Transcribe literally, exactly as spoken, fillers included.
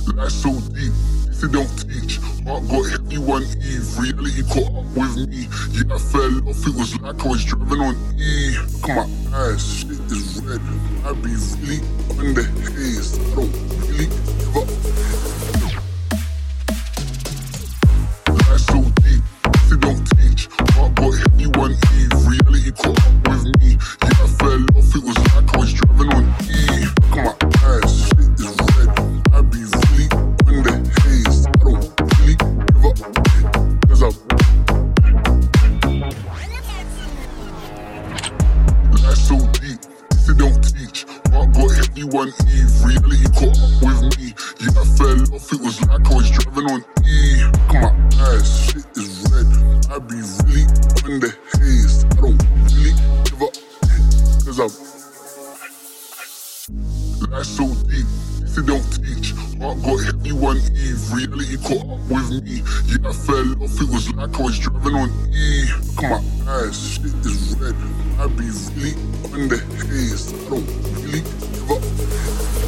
Life so deep, if it don't teach. Heart got heavy one eve, reality caught up with me. Yeah, I fell off, it was like I was driving on E. Look at my eyes, shit is red. I be really on the haze, I don't really give up. Life so deep, if it don't teach. Heart got heavy one eve, reality caught up with me. Yeah, I fell off, it was like I was driving on E. Look at my eyes, shit is red. I be really on the haze, I don't really give up, cause I'm life so deep, if it don't teach. Heart got heavy one eve, reality caught up with me. Yeah, I fell off, it was like I was driving on E. Look at my eyes, shit is red. I be really on the haze, I don't really give up, cause I'm life so deep, if it don't teach. Heart got heavy one eve, reality caught up with me. Yeah, I fell off, it was like I was driving on E. Look at my eyes, shit is red. I be really on the haze, I don't really give up.